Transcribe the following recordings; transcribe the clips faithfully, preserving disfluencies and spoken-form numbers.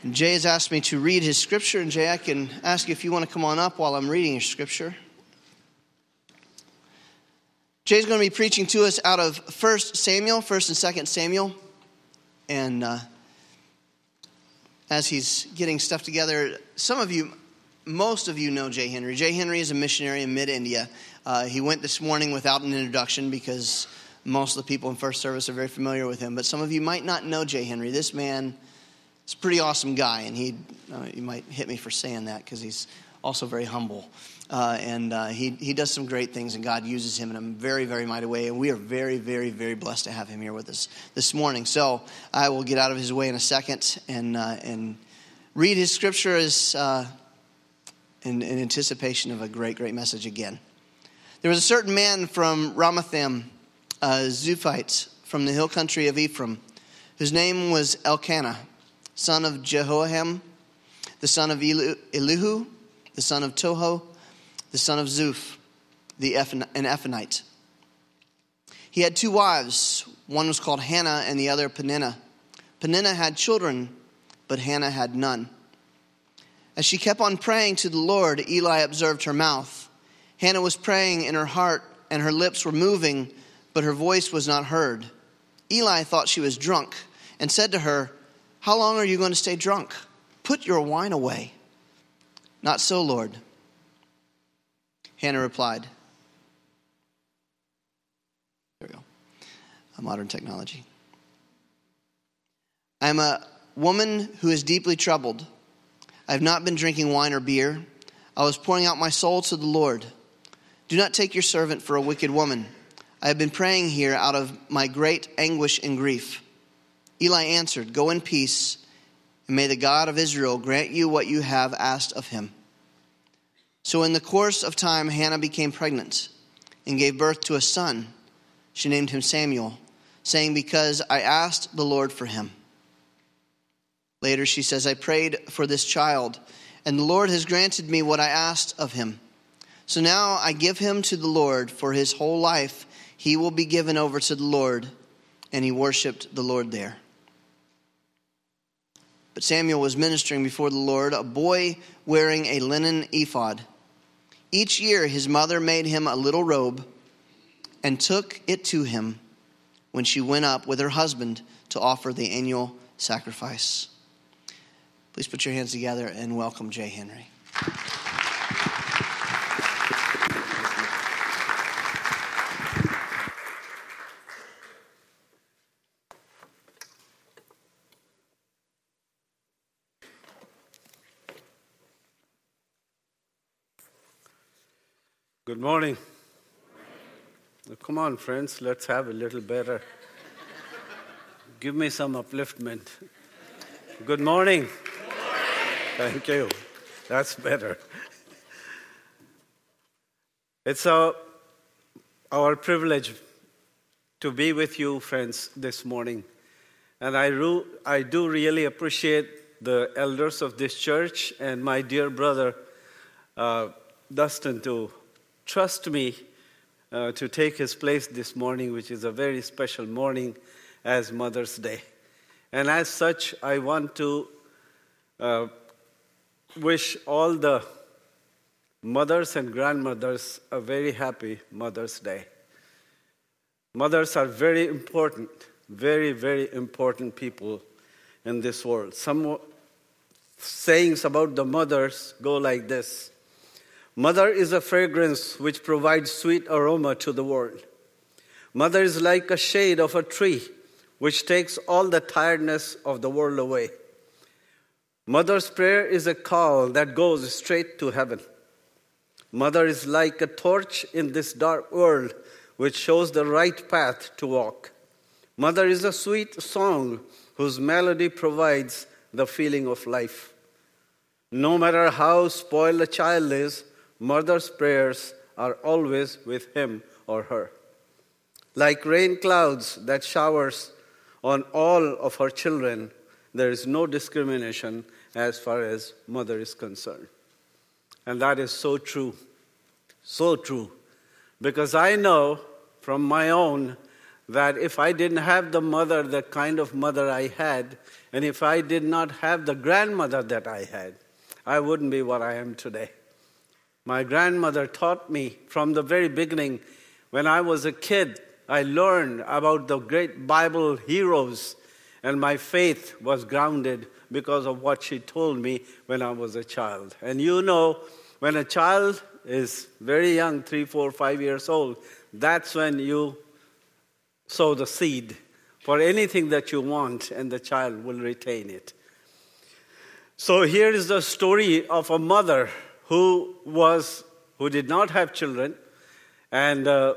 Jay has asked me to read his scripture, and Jay, I can ask you if you want to come on up while I'm reading your scripture. Jay's going to be preaching to us out of First Samuel, First and Second Samuel, and uh, as he's getting stuff together, some of you, most of you know Jay Henry. Jay Henry is a missionary in mid-India. Uh, he went this morning without an introduction because most of the people in First Service are very familiar with him, but some of you might not know Jay Henry. This man is a pretty awesome guy, and he, uh, you might hit me for saying that because he's also very humble. Uh, and uh, he, he does some great things, and God uses him in a very, very mighty way. And we are very, very, very blessed to have him here with us this morning. So I will get out of his way in a second and uh, and read his scripture as uh, in, in anticipation of a great, great message again. There was a certain man from Ramathaim, a Zuphite, from the hill country of Ephraim, whose name was Elkanah, son of Jehoaham, the son of Elihu, the son of Toho, the son of Zuph, the an Ephonite. He had two wives. One was called Hannah and the other Peninnah. Peninnah had children, but Hannah had none. As she kept on praying to the Lord, Eli observed her mouth. Hannah was praying in her heart, and her lips were moving, but her voice was not heard. Eli thought she was drunk and said to her, "How long are you going to stay drunk? Put your wine away." "Not so, Lord." Hannah replied. There we go. A modern technology. "I am a woman who is deeply troubled. I have not been drinking wine or beer. I was pouring out my soul to the Lord. Do not take your servant for a wicked woman. I have been praying here out of my great anguish and grief." Eli answered, "Go in peace, and may the God of Israel grant you what you have asked of him." So in the course of time, Hannah became pregnant and gave birth to a son. She named him Samuel, saying, "Because I asked the Lord for him." Later she says, "I prayed for this child, and the Lord has granted me what I asked of him. So now I give him to the Lord. For his whole life he will be given over to the Lord." And he worshipped the Lord there. But Samuel was ministering before the Lord, a boy wearing a linen ephod. Each year his mother made him a little robe and took it to him when she went up with her husband to offer the annual sacrifice. Please put your hands together and welcome Jay Henry. Good morning. Come on, friends, let's have a little better. Give me some upliftment. Good morning. Good morning. Thank you. That's better. It's our, our privilege to be with you, friends, this morning. And I, ru- I do really appreciate the elders of this church and my dear brother, uh, Dustin, to trust me uh, to take his place this morning, which is a very special morning as Mother's Day. And as such, I want to uh, wish all the mothers and grandmothers a very happy Mother's Day. Mothers are very important, very, very important people in this world. Some sayings about the mothers go like this. Mother is a fragrance which provides sweet aroma to the world. Mother is like a shade of a tree which takes all the tiredness of the world away. Mother's prayer is a call that goes straight to heaven. Mother is like a torch in this dark world which shows the right path to walk. Mother is a sweet song whose melody provides the feeling of life. No matter how spoiled a child is, mother's prayers are always with him or her. Like rain clouds that showers on all of her children, there is no discrimination as far as mother is concerned. And that is so true, so true. Because I know from my own that if I didn't have the mother, the kind of mother I had, and if I did not have the grandmother that I had, I wouldn't be what I am today. My grandmother taught me from the very beginning. When I was a kid, I learned about the great Bible heroes, and my faith was grounded because of what she told me when I was a child. And you know, when a child is very young, three, four, five years old, that's when you sow the seed for anything that you want, and the child will retain it. So here is the story of a mother who was who did not have children, and uh,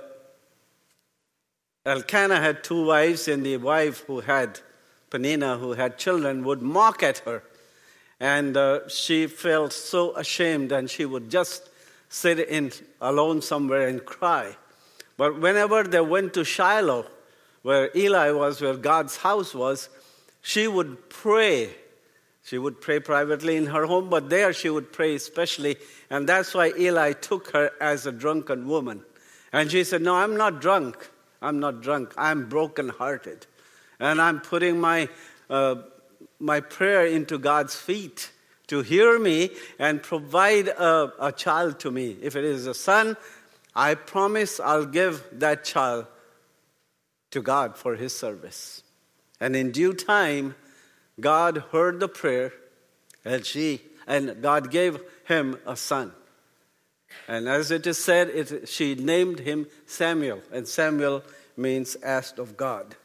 Elkanah had two wives, and the wife who had Peninnah, who had children, would mock at her, and uh, she felt so ashamed, and she would just sit in alone somewhere and cry. But whenever they went to Shiloh, where Eli was, where God's house was, she would pray. She would pray privately in her home, but there she would pray especially, and that's why Eli took her as a drunken woman. And she said, no, I'm not drunk. I'm not drunk. I'm brokenhearted. And I'm putting my uh, my prayer into God's feet to hear me and provide a, a child to me. If it is a son, I promise I'll give that child to God for his service. And in due time, God heard the prayer, and she and God gave him a son. And as it is said, it, she named him Samuel, and Samuel means asked of God.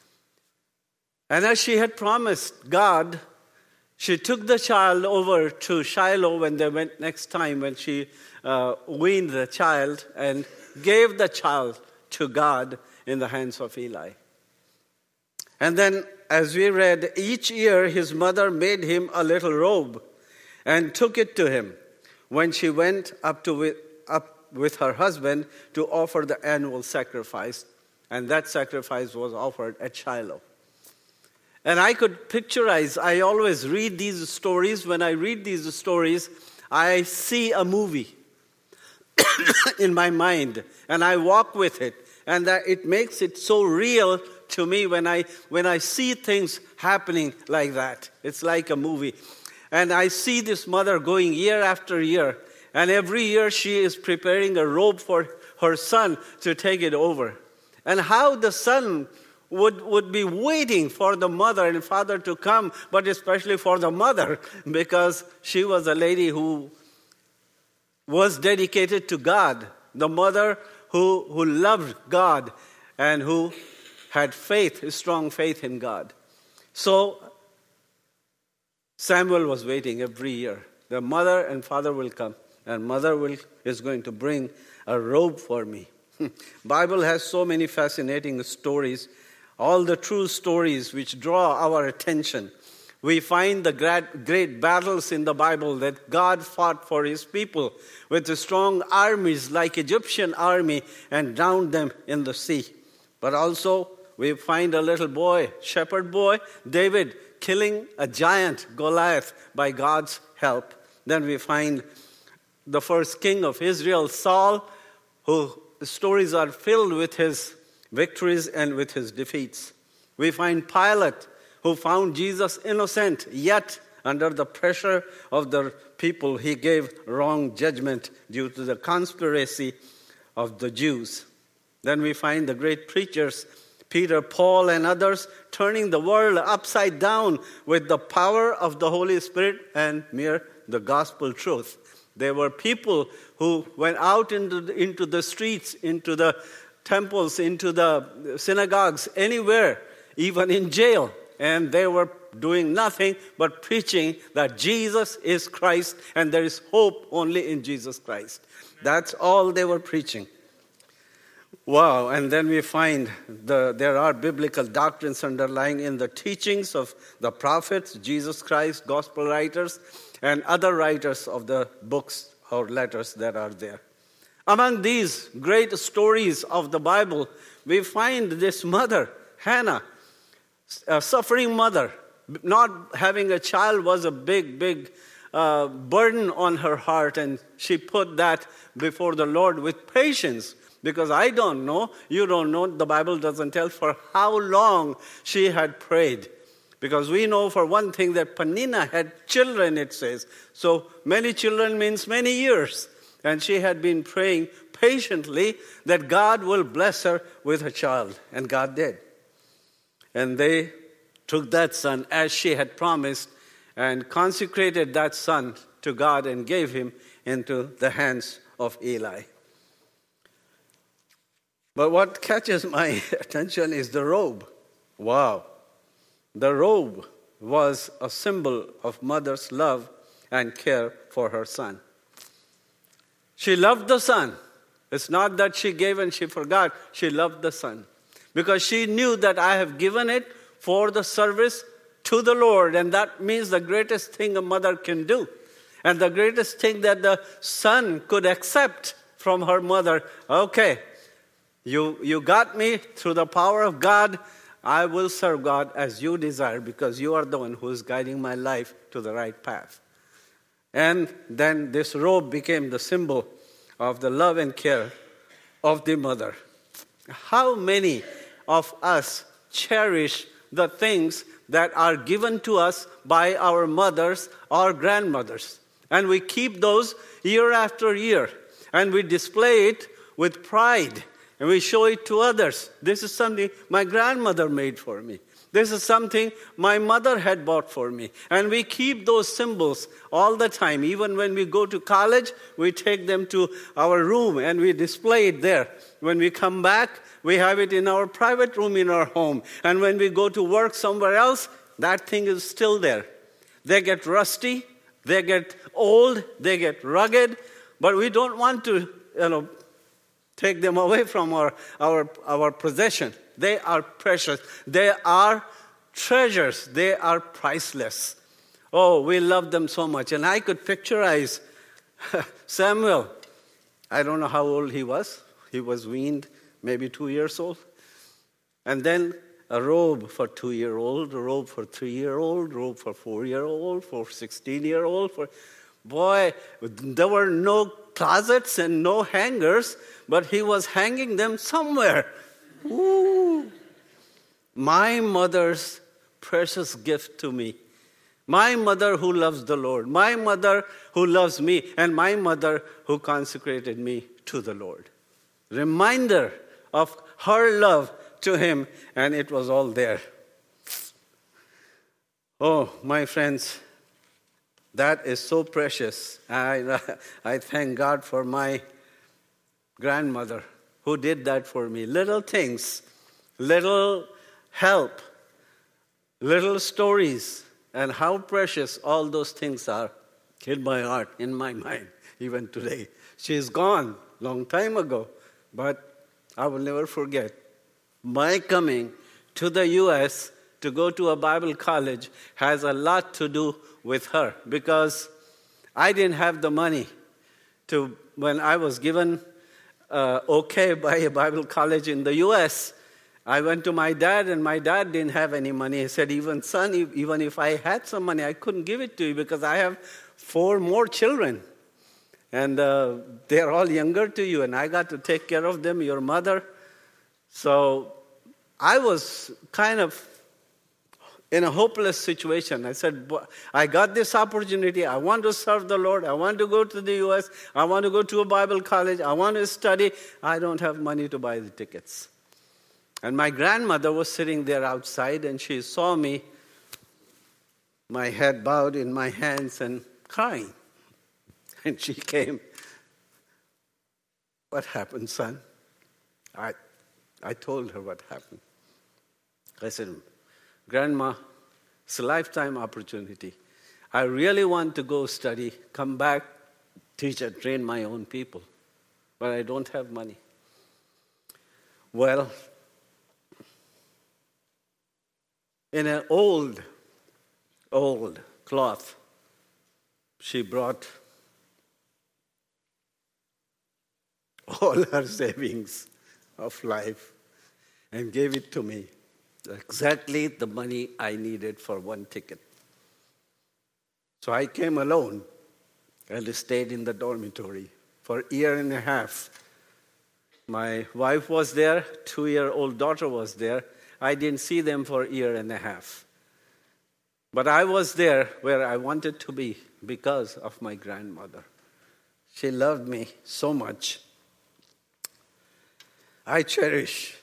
And as she had promised God, she took the child over to Shiloh when they went next time, when she uh, weaned the child, and gave the child to God in the hands of Eli. And then, as we read, each year his mother made him a little robe and took it to him when she went up to with, up with her husband to offer the annual sacrifice. And that sacrifice was offered at Shiloh. And I could picturize, I always read these stories. When I read these stories, I see a movie in my mind, and I walk with it. And that it makes it so real to me when I when I see things happening like that. It's like a movie. And I see this mother going year after year. And every year she is preparing a robe for her son to take it over. And how the son would, would be waiting for the mother and father to come, but especially for the mother, because she was a lady who was dedicated to God. The mother who, who loved God and who had faith, strong faith in God. So Samuel was waiting every year. The mother and father will come, and mother will is going to bring a robe for me. Bible has so many fascinating stories, all the true stories which draw our attention. We find the great, great battles in the Bible that God fought for his people with strong armies like Egyptian army and drowned them in the sea. But also we find a little boy, shepherd boy, David, killing a giant, Goliath, by God's help. Then we find the first king of Israel, Saul, who the stories are filled with his victories and with his defeats. We find Pilate, who found Jesus innocent, yet under the pressure of the people, he gave wrong judgment due to the conspiracy of the Jews. Then we find the great preachers, Peter, Paul, and others, turning the world upside down with the power of the Holy Spirit and mere the gospel truth. There were people who went out into the, into the streets, into the temples, into the synagogues, anywhere, even in jail. And they were doing nothing but preaching that Jesus is Christ and there is hope only in Jesus Christ. That's all they were preaching. Wow, and then we find the, there are biblical doctrines underlying in the teachings of the prophets, Jesus Christ, gospel writers, and other writers of the books or letters that are there. Among these great stories of the Bible, we find this mother, Hannah, a suffering mother. Not having a child was a big, big uh, burden on her heart, and she put that before the Lord with patience. Because I don't know, you don't know, the Bible doesn't tell for how long she had prayed. Because we know for one thing that Penina had children, it says. So many children means many years. And she had been praying patiently that God will bless her with a child. And God did. And they took that son as she had promised and consecrated that son to God and gave him into the hands of Eli. But what catches my attention is the robe. Wow. The robe was a symbol of mother's love and care for her son. She loved the son. It's not that she gave and she forgot. She loved the son. Because she knew that I have given it for the service to the Lord. And that means the greatest thing a mother can do. And the greatest thing that the son could accept from her mother. Okay, you, you got me through the power of God. I will serve God as you desire because you are the one who is guiding my life to the right path. And then this robe became the symbol of the love and care of the mother. How many of us cherish the things that are given to us by our mothers or grandmothers? And we keep those year after year. And we display it with pride. And we show it to others. This is something my grandmother made for me. This is something my mother had bought for me. And we keep those symbols all the time. Even when we go to college, we take them to our room and we display it there. When we come back, we have it in our private room in our home. And when we go to work somewhere else, that thing is still there. They get rusty, they get old, they get rugged, but we don't want to, you know, take them away from our, our, our possession. They are precious. They are treasures. They are priceless. Oh, we love them so much. And I could picturize Samuel. I don't know how old he was. He was weaned, maybe two years old. And then a robe for two-year-old, a robe for three-year-old, a robe for four-year-old, for sixteen-year-old. For boy, there were no closets and no hangers, but he was hanging them somewhere. Ooh. My mother's precious gift to me. My mother who loves the Lord. My mother who loves me. And my mother who consecrated me to the Lord. Reminder of her love to him, and it was all there. Oh, my friends, that is so precious. I, I thank God for my grandmother who did that for me. Little things, little help, little stories, and how precious all those things are in my heart, in my mind, even today. She's gone long time ago, but I will never forget my coming to the U S to go to a Bible college has a lot to do with her, because I didn't have the money to, when I was given uh, okay by a Bible college in the U S, I went to my dad, and my dad didn't have any money. He said, even son, even if I had some money, I couldn't give it to you because I have four more children. And uh, they're all younger to you, and I got to take care of them, your mother. So I was kind of in a hopeless situation. I said, I got this opportunity. I want to serve the Lord. I want to go to the U S. I want to go to a Bible college. I want to study. I don't have money to buy the tickets. And my grandmother was sitting there outside, and she saw me, my head bowed in my hands and crying. And she came. What happened, son? I, I told her what happened. I said, Grandma, it's a lifetime opportunity. I really want to go study, come back, teach and train my own people. But I don't have money. Well, in an old, old cloth, she brought all her savings of life and gave it to me. Exactly the money I needed for one ticket. So I came alone and stayed in the dormitory for a year and a half My wife was there, two-year-old daughter was there. I didn't see them for a year and a half. But I was there where I wanted to be because of my grandmother. She loved me so much. I cherish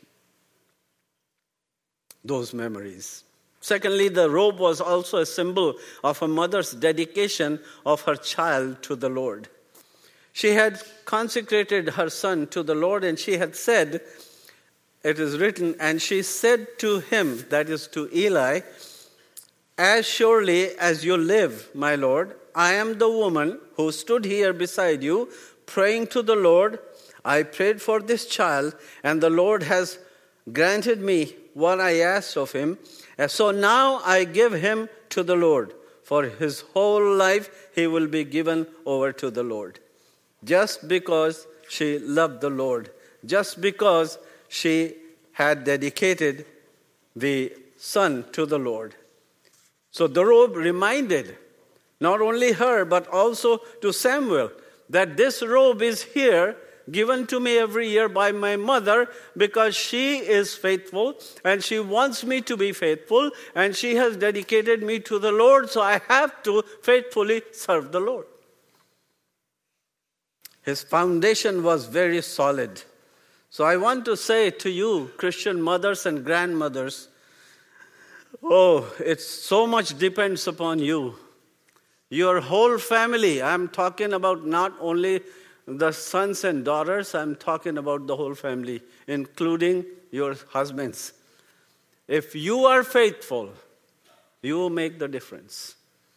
those memories. Secondly, the robe was also a symbol of a mother's dedication of her child to the Lord. She had consecrated her son to the Lord, and she had said, it is written, and she said to him, that is to Eli, as surely as you live, my Lord, I am the woman who stood here beside you, praying to the Lord. I prayed for this child, and the Lord has granted me what I asked of him. And so now I give him to the Lord. For his whole life he will be given over to the Lord. Just because she loved the Lord. Just because she had dedicated the son to the Lord. So the robe reminded not only her but also to Samuel that this robe is here given to me every year by my mother because she is faithful and she wants me to be faithful and she has dedicated me to the Lord, so I have to faithfully serve the Lord. His foundation was very solid. So I want to say to you, Christian mothers and grandmothers, oh, it's so much depends upon you. Your whole family, I'm talking about not only the sons and daughters, I'm talking about the whole family, including your husbands. If you are faithful, you will make the difference.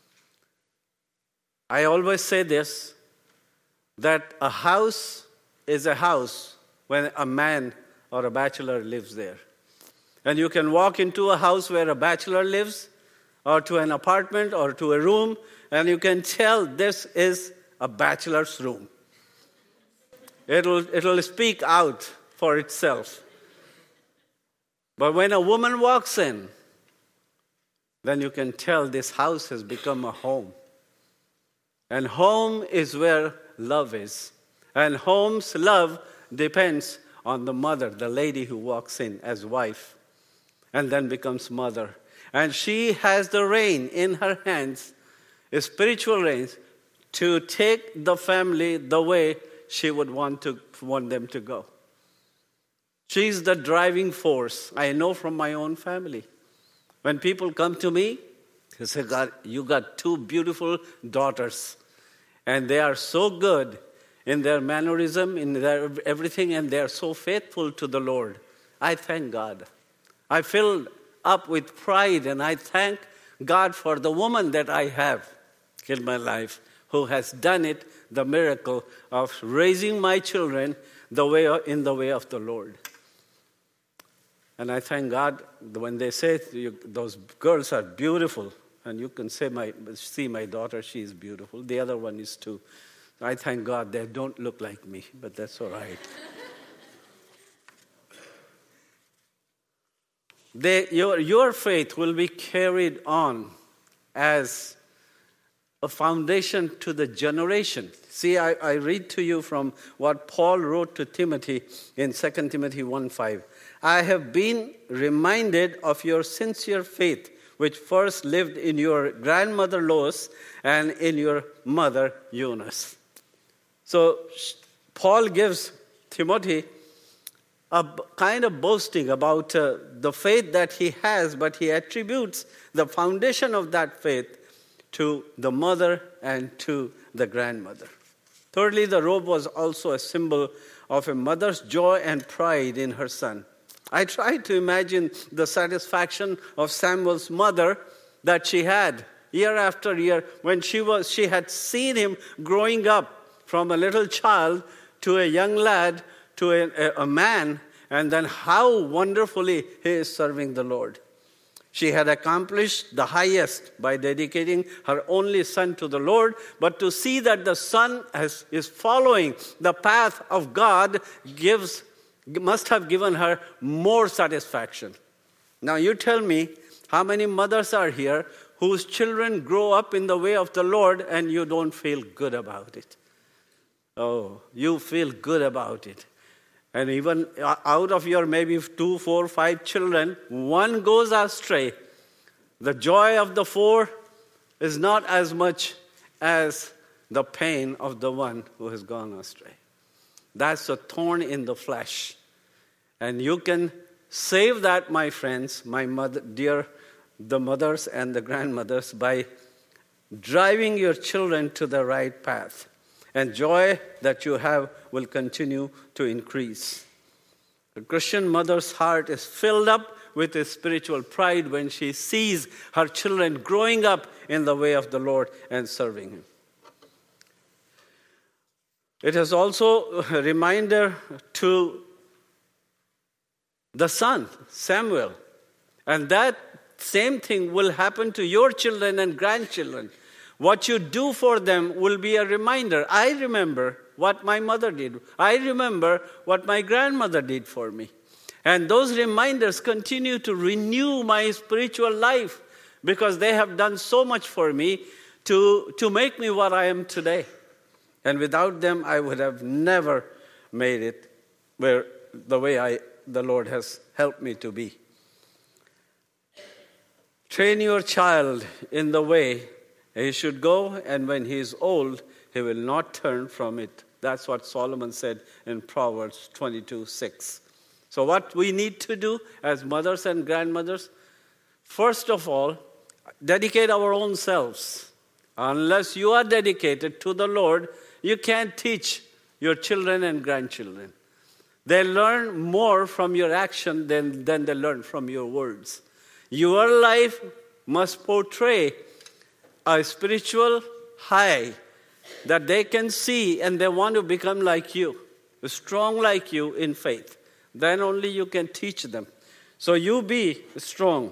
I always say this, that a house is a house when a man or a bachelor lives there. And you can walk into a house where a bachelor lives, or to an apartment, or to a room, and you can tell this is a bachelor's room. It'll, it'll speak out for itself. But when a woman walks in, then you can tell this house has become a home. And home is where love is. And home's love depends on the mother, the lady who walks in as wife, and then becomes mother. And she has the reign in her hands, a spiritual reign, to take the family the way she would want to want them to go. She's the driving force. I know from my own family. When people come to me, they say, God, you got two beautiful daughters. And they are so good in their mannerism, in their everything, and they are so faithful to the Lord. I thank God. I fill up with pride, and I thank God for the woman that I have in my life who has done it, the miracle of raising my children the way in the way of the Lord. And I thank God when they say you, those girls are beautiful, and you can say my see my daughter, she is beautiful. The other one is too. I thank God they don't look like me, but that's all right. They, your, your faith will be carried on as a foundation to the generation. See, I, I read to you from what Paul wrote to Timothy in Second Timothy one five. I have been reminded of your sincere faith, which first lived in your grandmother Lois and in your mother Eunice. So Paul gives Timothy a kind of boasting about uh, the faith that he has, but he attributes the foundation of that faith to the mother and to the grandmother. Thirdly, the robe was also a symbol of a mother's joy and pride in her son. I tried to imagine the satisfaction of Samuel's mother that she had year after year when she was she had seen him growing up from a little child to a young lad to a, a, a man, and then how wonderfully he is serving the Lord. She had accomplished the highest by dedicating her only son to the Lord, but to see that the son has, is following the path of God gives must have given her more satisfaction. Now you tell me, how many mothers are here whose children grow up in the way of the Lord and you don't feel good about it? Oh, you feel good about it. And even out of your maybe two, four, five children, one goes astray. The joy of the four is not as much as the pain of the one who has gone astray. That's a thorn in the flesh. And you can save that, my friends, my mother, dear, the mothers and the grandmothers, by driving your children to the right path. And joy that you have will continue to increase. The Christian mother's heart is filled up with a spiritual pride when she sees her children growing up in the way of the Lord and serving Him. It is also a reminder to the son, Samuel. And that same thing will happen to your children and grandchildren. What you do for them will be a reminder. I remember what my mother did. I remember what my grandmother did for me. And those reminders continue to renew my spiritual life because they have done so much for me to, to make me what I am today. And without them, I would have never made it where the way I, the Lord has helped me to be. Train your child in the way he should go, and when he is old, he will not turn from it. That's what Solomon said in Proverbs twenty-two six. So what we need to do as mothers and grandmothers, first of all, dedicate our own selves. Unless you are dedicated to the Lord, you can't teach your children and grandchildren. They learn more from your action than, than they learn from your words. Your life must portray a spiritual high that they can see and they want to become like you, strong like you in faith. Then only you can teach them. So you be strong.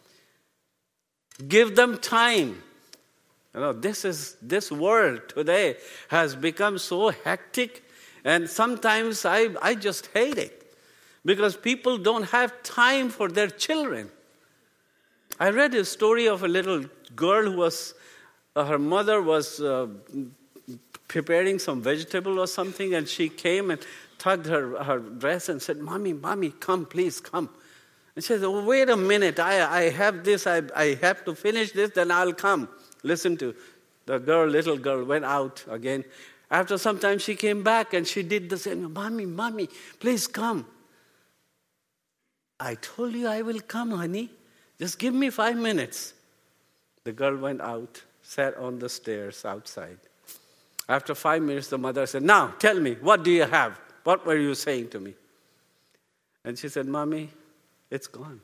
Give them time. You know, this is this world today has become so hectic, and sometimes I, I just hate it because people don't have time for their children. I read a story of a little girl who was, uh, her mother was uh, preparing some vegetable or something, and she came and tugged her, her dress and said, Mommy, Mommy, come, please, come. And she said, oh, wait a minute, I, I have this, I, I have to finish this, then I'll come. Listen to the girl, little girl, went out again. After some time, she came back and she did the same. Mommy, Mommy, please come. I told you I will come, honey. Just give me five minutes. The girl went out, sat on the stairs outside. After five minutes, the mother said, now, tell me, what do you have? What were you saying to me? And she said, Mommy, it's gone.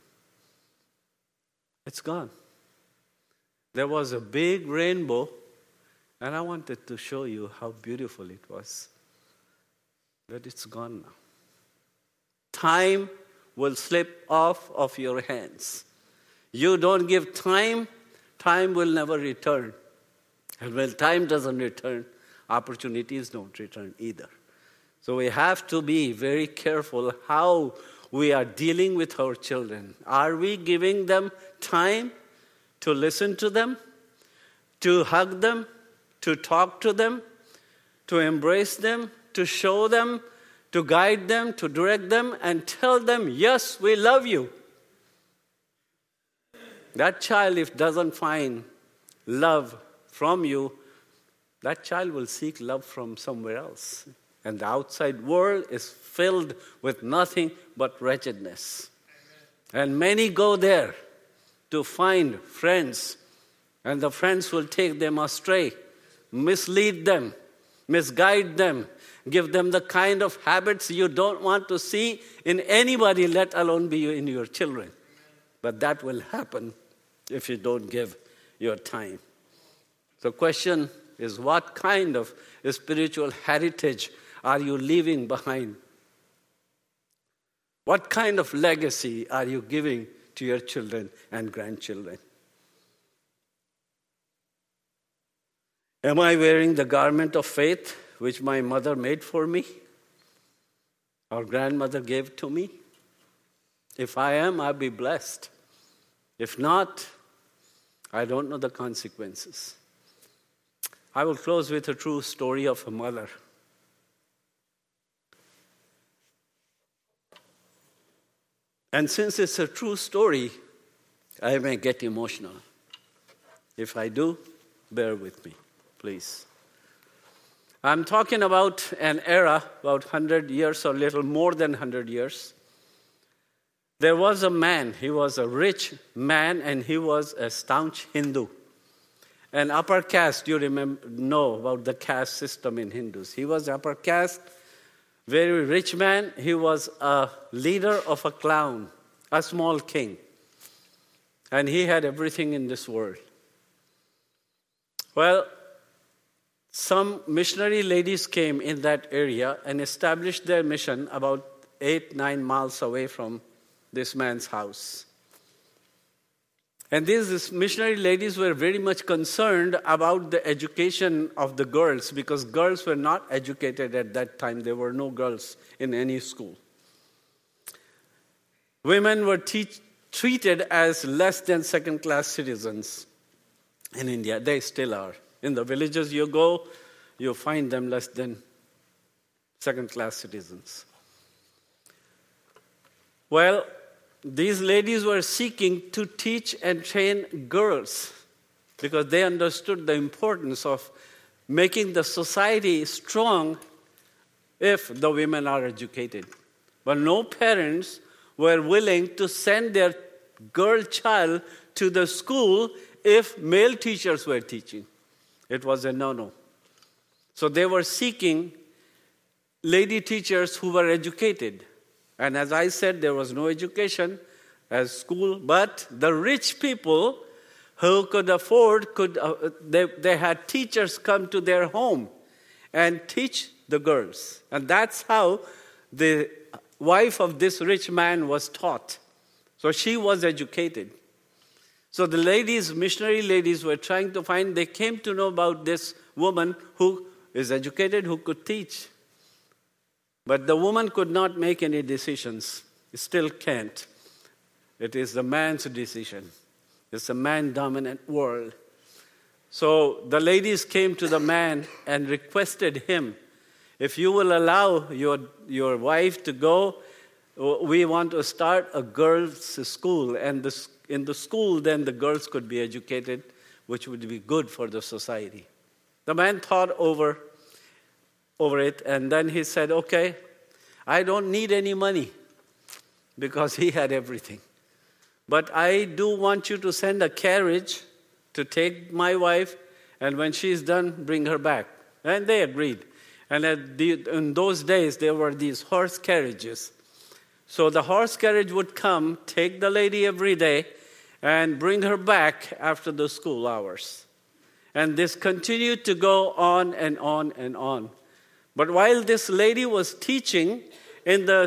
It's gone. There was a big rainbow, and I wanted to show you how beautiful it was. But it's gone now. Time will slip off of your hands. You don't give time, time will never return. And when time doesn't return, opportunities don't return either. So we have to be very careful how we are dealing with our children. Are we giving them time to listen to them, to hug them, to talk to them, to embrace them, to show them, to guide them, to direct them, and tell them, yes, we love you? That child, if doesn't find love from you, that child will seek love from somewhere else. And the outside world is filled with nothing but wretchedness. Amen. And many go there to find friends, and the friends will take them astray, mislead them, misguide them, give them the kind of habits you don't want to see in anybody, let alone be in your children. But that will happen if you don't give your time. The question is, what kind of spiritual heritage are you leaving behind? What kind of legacy are you giving to your children and grandchildren? Am I wearing the garment of faith which my mother made for me or grandmother gave to me? If I am, I'll be blessed. If not, I don't know the consequences. I will close with a true story of a mother. And since it's a true story, I may get emotional. If I do, bear with me, please. I'm talking about an era, about one hundred years or a little more than one hundred years. There was a man, he was a rich man, and he was a staunch Hindu. An upper caste, you remember, know about the caste system in Hindus. He was upper caste, very rich man. He was a leader of a clan, a small king. And he had everything in this world. Well, some missionary ladies came in that area and established their mission about eight, nine miles away from this man's house. And these missionary ladies were very much concerned about the education of the girls, because girls were not educated at that time. There were no girls in any school. Women were teach, treated as less than second-class citizens in India. They still are. In the villages you go, you find them less than second-class citizens. Well, these ladies were seeking to teach and train girls because they understood the importance of making the society strong if the women are educated. But no parents were willing to send their girl child to the school if male teachers were teaching. It was a no-no. So they were seeking lady teachers who were educated. And as I said, there was no education as school, but the rich people who could afford, could uh, they, they had teachers come to their home and teach the girls. And that's how the wife of this rich man was taught. So she was educated. So the ladies, missionary ladies, were trying to find, they came to know about this woman who is educated, who could teach. But the woman could not make any decisions. Still can't. It is the man's decision. It's a man-dominant world. So the ladies came to the man and requested him, if you will allow your, your wife to go, we want to start a girls' school. And the, in the school, then the girls could be educated, which would be good for the society. The man thought over, over it, and then he said, okay, I don't need any money, because he had everything. But I do want you to send a carriage to take my wife, and when she's done, bring her back. And they agreed. And at the, in those days, there were these horse carriages. So the horse carriage would come, take the lady every day, and bring her back after the school hours. And this continued to go on and on and on. But while this lady was teaching in the,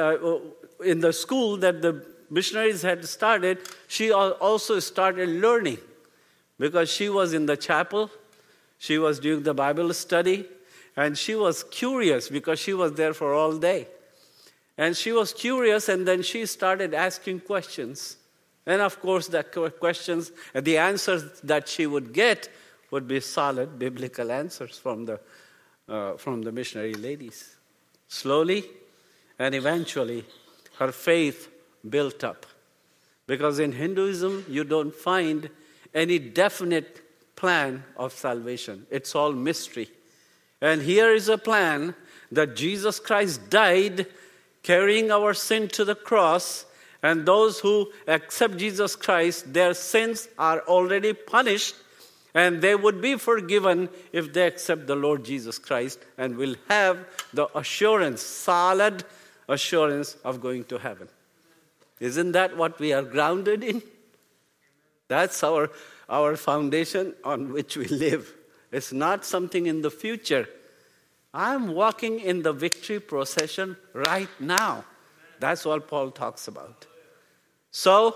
uh, in the school that the missionaries had started, she also started learning, because she was in the chapel, she was doing the Bible study, and she was curious because she was there for all day. And she was curious, and then she started asking questions. And of course, the questions, the answers that she would get would be solid biblical answers from the, uh, from the missionary ladies. Slowly and eventually, her faith built up. Because in Hinduism, you don't find any definite plan of salvation. It's all mystery. And here is a plan that Jesus Christ died carrying our sin to the cross, and those who accept Jesus Christ, their sins are already punished, and they would be forgiven if they accept the Lord Jesus Christ and will have the assurance, solid assurance of going to heaven. Isn't that what we are grounded in? That's our, our foundation on which we live. It's not something in the future. I'm walking in the victory procession right now. That's what Paul talks about. So,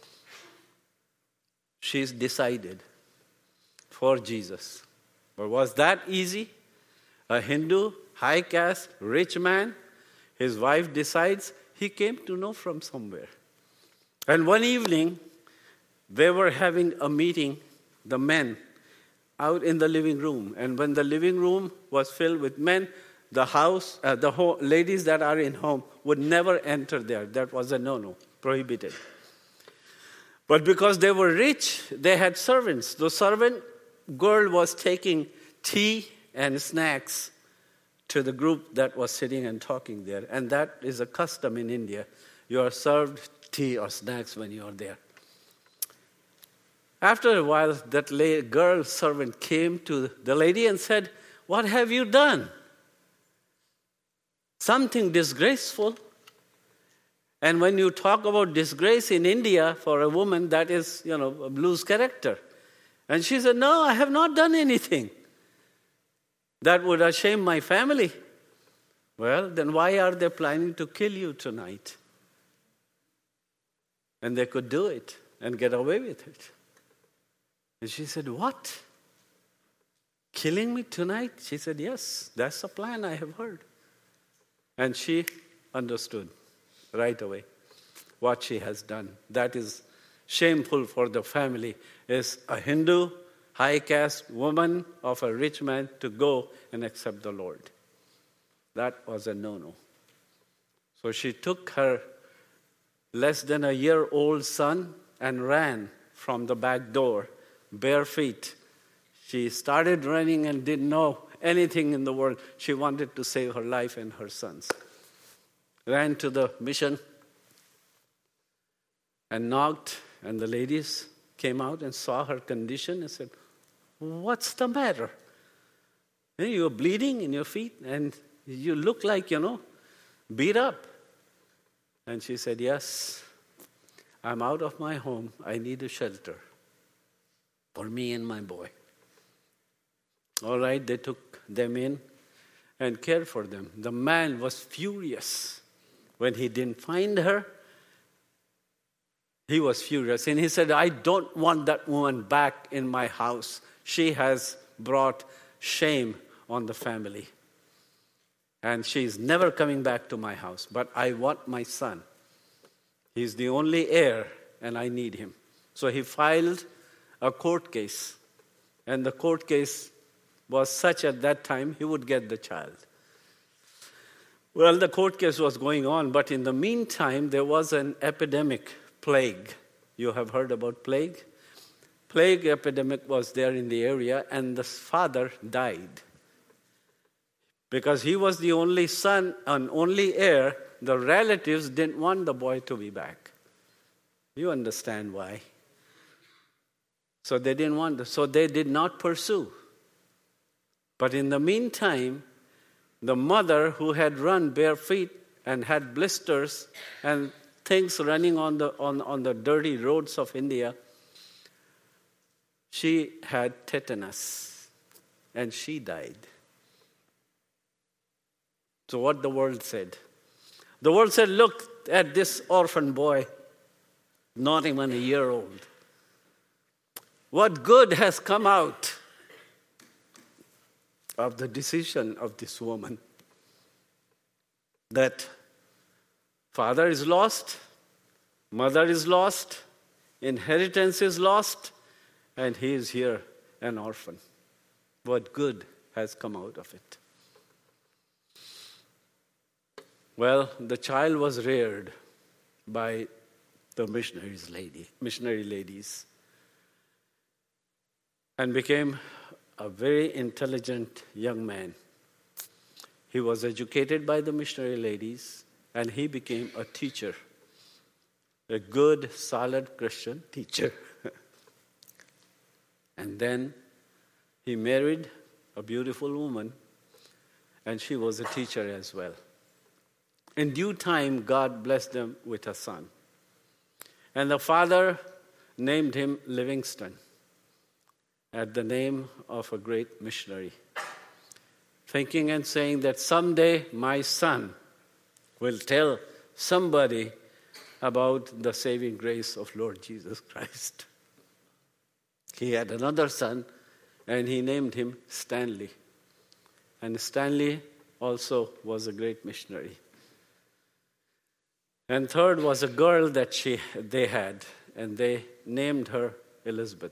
she's decided for Jesus. But was that easy? A Hindu, high caste, rich man, his wife decides. He came to know from somewhere. And one evening, they were having a meeting, the men, out in the living room. And when the living room was filled with men, the house, uh, the ho- ladies that are in home would never enter there. That was a no-no. prohibited. But because they were rich, they had servants. The servant girl was taking tea and snacks to the group that was sitting and talking there. And that is a custom in India. You are served tea or snacks when you are there. After a while, that girl servant came to the lady and said, "What have you done? Something disgraceful." And when you talk about disgrace in India for a woman, that is, you know, a blues character. And she said, "No, I have not done anything that would shame my family." Well, then why are they planning to kill you tonight? And they could do it and get away with it. And she said, "What? Killing me tonight?" She said, "Yes, that's the plan I have heard." And she understood right away what she has done. That is shameful for the family, is a Hindu, high caste woman of a rich man to go and accept the Lord. That was a no-no. So she took her less than a year old son and ran from the back door, bare feet. She started running and didn't know anything in the world. She wanted to save her life and her son's. Ran to the mission and knocked, and the ladies came out and saw her condition and said, "What's the matter? You're bleeding in your feet and you look like, you know, beat up." And she said, "Yes, I'm out of my home. I need a shelter for me and my boy." All right, they took them in and cared for them. The man was furious when he didn't find her. He was furious. And he said, "I don't want that woman back in my house. She has brought shame on the family. And she's never coming back to my house. But I want my son. He's the only heir, and I need him." So he filed a court case. And the court case was such at that time, he would get the child. Well, the court case was going on, but in the meantime, there was an epidemic, plague. You have heard about plague? Plague epidemic was there in the area, and the father died. Because he was the only son and only heir, the relatives didn't want the boy to be back. You understand why. So they didn't want to, so they did not pursue. But in the meantime, the mother who had run bare feet and had blisters and things running on the on, on the dirty roads of India, she had tetanus and she died. So what the world said? The world said, "Look at this orphan boy, not even a year old. What good has come out of the decision of this woman? That father is lost, mother is lost, inheritance is lost, and he is here an orphan. What good has come out of it?" Well, the child was reared by the missionaries lady, missionary ladies, and became a very intelligent young man. He was educated by the missionary ladies, and he became a teacher, a good, solid Christian teacher. And then he married a beautiful woman, and she was a teacher as well. In due time, God blessed them with a son. And the father named him Livingstone, at the name of a great missionary, thinking and saying that someday my son will tell somebody about the saving grace of Lord Jesus Christ. He had another son, and he named him Stanley. And Stanley also was a great missionary. And third was a girl that she they had, and they named her Elizabeth.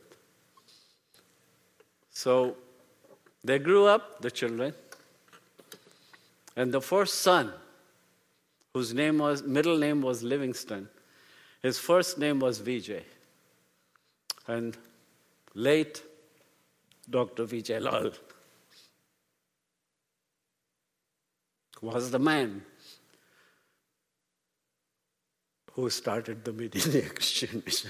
So they grew up, the children, and the first son, whose name was middle name was Livingstone, His first name was Vijay. And late Doctor Vijay Lal was the man who started the Mid-India Christian Mission.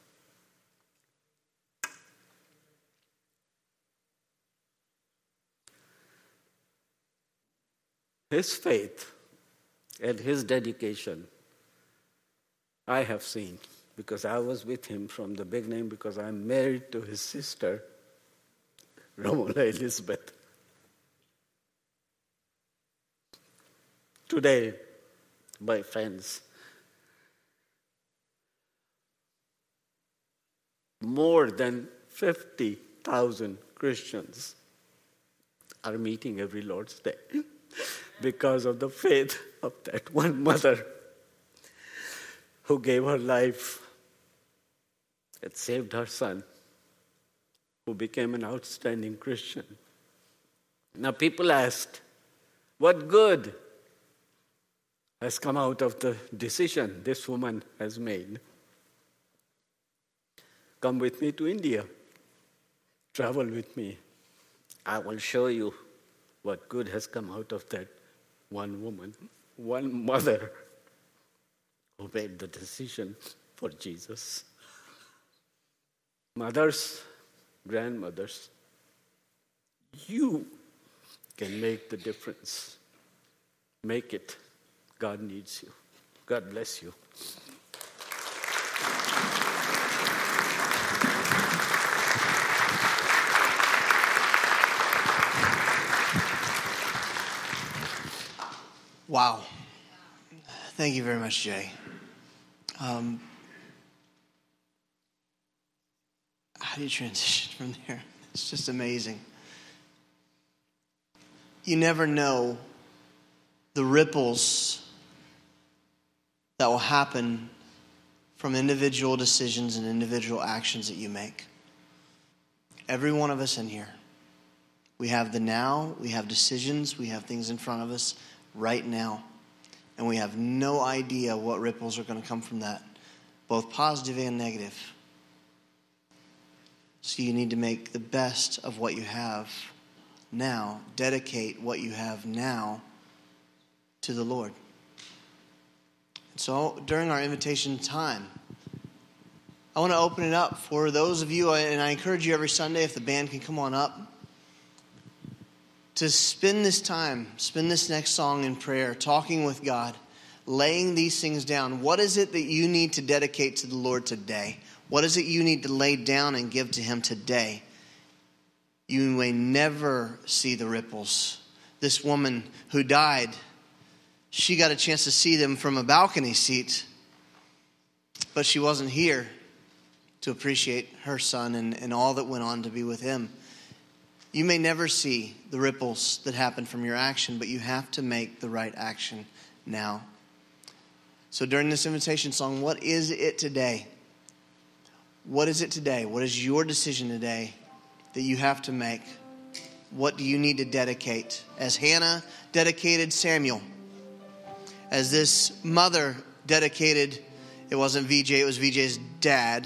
His faith and his dedication, I have seen, because I was with him from the beginning, because I'm married to his sister, Romola Elizabeth. Today, my friends, more than fifty thousand Christians are meeting every Lord's Day because of the faith of that one mother who gave her life and saved her son, who became an outstanding Christian. Now people asked, what good has come out of the decision this woman has made? Come with me to India. Travel with me. I will show you what good has come out of that one woman, one mother who made the decision for Jesus. Mothers, grandmothers, you can make the difference. Make it. God needs you. God bless you. Wow. Thank you very much, Jay. Um, how do you transition from there? It's just amazing. You never know the ripples that will happen from individual decisions and individual actions that you make. Every one of us in here, we have the now, we have decisions, we have things in front of us right now. And we have no idea what ripples are going to come from that, both positive and negative. So you need to make the best of what you have now. Dedicate what you have now to the Lord. So during our invitation time, I want to open it up for those of you, and I encourage you every Sunday, if the band can come on up, to spend this time, spend this next song in prayer, talking with God, laying these things down. What is it that you need to dedicate to the Lord today? What is it you need to lay down and give to Him today? You may never see the ripples. This woman who died, she got a chance to see them from a balcony seat, but she wasn't here to appreciate her son and, and all that went on to be with him. You may never see the ripples that happen from your action, but you have to make the right action now. So during this invitation song, what is it today? What is it today? What is your decision today that you have to make? What do you need to dedicate? As Hannah dedicated Samuel, as this mother dedicated, it wasn't Vijay, it was Vijay's dad.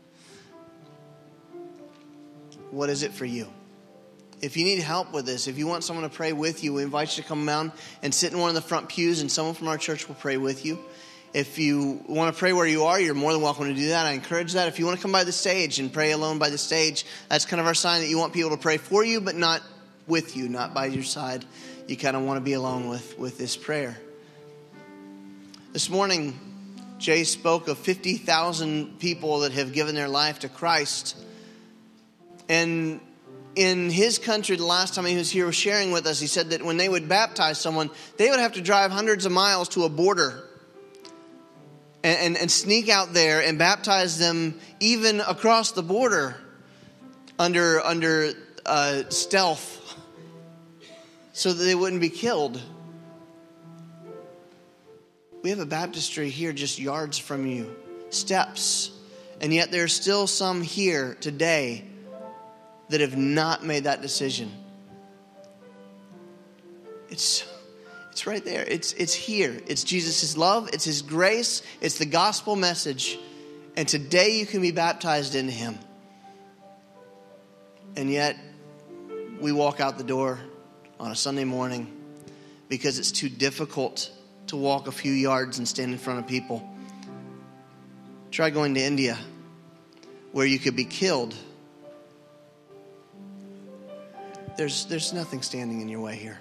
What is it for you? If you need help with this, if you want someone to pray with you, we invite you to come down and sit in one of the front pews, and someone from our church will pray with you. If you want to pray where you are, you're more than welcome to do that. I encourage that. If you want to come by the stage and pray alone by the stage, that's kind of our sign that you want people to pray for you, but not with you, not by your side. You kind of want to be alone with, with this prayer. This morning, Jay spoke of fifty thousand people that have given their life to Christ. And in his country, the last time he was here sharing with us, he said that when they would baptize someone, they would have to drive hundreds of miles to a border and, and, and sneak out there and baptize them even across the border under, under uh, stealth so that they wouldn't be killed. We have a baptistry here just yards from you, steps, and yet there's still some here today that have not made that decision. It's, It's right there. It's, it's here. It's Jesus' love. It's his grace. It's the gospel message. And today you can be baptized into him. And yet we walk out the door on a Sunday morning because it's too difficult to walk a few yards and stand in front of people. Try going to India, where you could be killed. There's, there's nothing standing in your way here.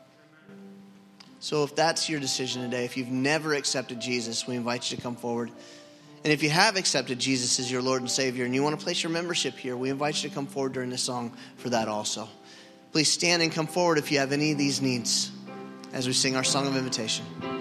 So if that's your decision today, if you've never accepted Jesus, we invite you to come forward. And if you have accepted Jesus as your Lord and Savior and you want to place your membership here, we invite you to come forward during this song for that also. Please stand and come forward if you have any of these needs as we sing our song of invitation.